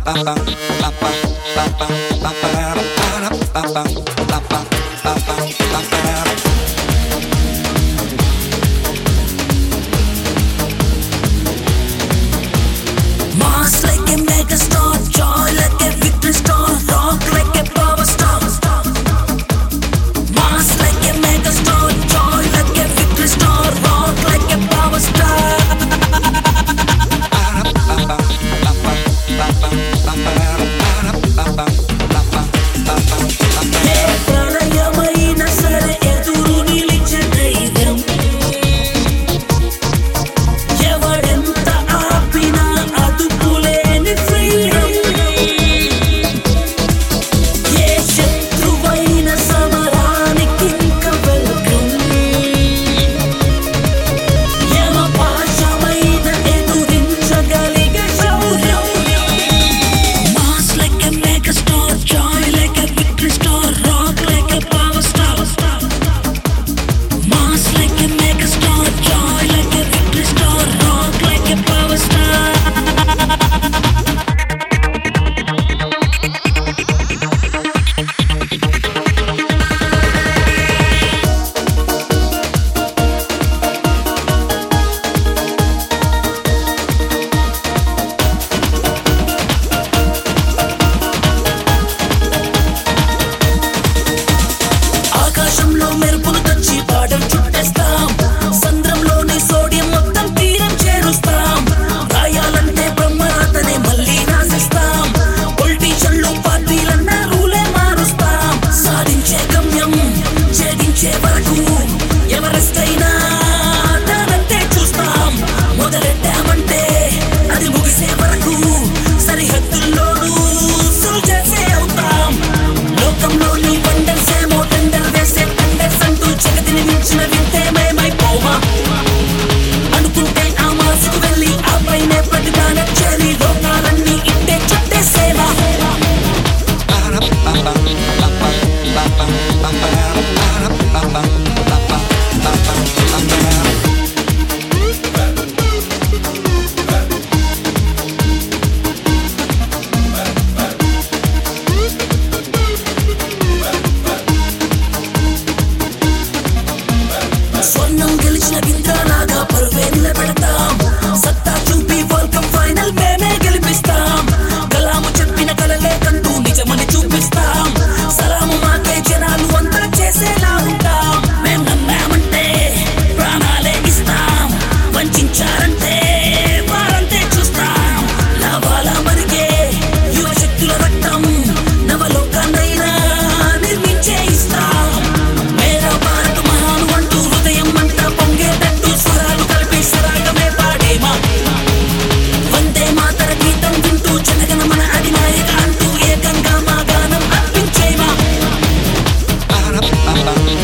Mass like a mega star, joy like a victory star, rock like a power star. Mass like a mega star, joy like a victory star, rock like a power star. ప్రళయమైన సరే ఎదురు నిలిచే ధైర్యం ఎవడెంత ఆపినా అదుపులేని freedom ఏ శత్రువైన సమరానికి ఇంక welcome యమ పాశమైన ఎదురించగలిగే శౌర్యం Mass like a mega star, joy like a victory star, rock like a power star. Mass like a mega star, joy like a victory star, rock like a power star. ఆకాశంలో మెరుపులు తెచ్చి border చుట్టేస్తాం సంద్రంలోని sodium మొత్తం తీరం చేరుస్తాం రాయాలంటే బ్రహ్మరాతనే మళ్ళీ రాసిస్తాం పొలిటీషియన్లు పార్టీలన్న రూలే మారుస్తాం సాధించే గమ్యం ఛేదించే వరకు ఎవరెస్ట్ అయినా దానంతే చూస్తాం మొదలెట్టామంటే అది ముగిసే వరకు సరిహద్దుల్లోనూ సోల్జర్సే అవుతాం లోకంలోని వండర్స్ ఏమో టెండర్ వేసే టెండర్స్ అంటూ జగతిని మించిన వింతే మేమైపోమా అనుకుంటే ఆ మాసుకు వెళ్ళి ఆ పైనే ప్రతిభాన చేరి లోకాలన్నీ ఇట్టే చుట్టేసేవా స్వర్ణం గెలిచిన వింద్రాలాగా పరువే నిలబెడతాం సత్తా చూపి వరల్డ్ కప్ ఫైనల్ మేమే గెలిపిస్తాం కలాము చెప్పిన కలలే కంటూ నిజమని చూపిస్తాం సలాము మాకే జనాలు అంతా చేసేలా ఉంటాం మేం నమ్మామంటే ప్రాణాలే ఇస్తాం వంచారంటే వారంతే చూస్తాం లాభాల మరిగే యువ శక్తుల రక్తం నవలోకాన్నైనా నిర్మించే ఇస్తాం మేరా భారత్ మహాను అంటూ హృదయం అంతా పొంగేటట్టు స్వరాలు కలిపి సరాగమే పాడేమా వందే మాతర గీతం వింటూ జనగణ మన అధినాయక అంటూ ఏకంగా మా గానం అర్పించేమా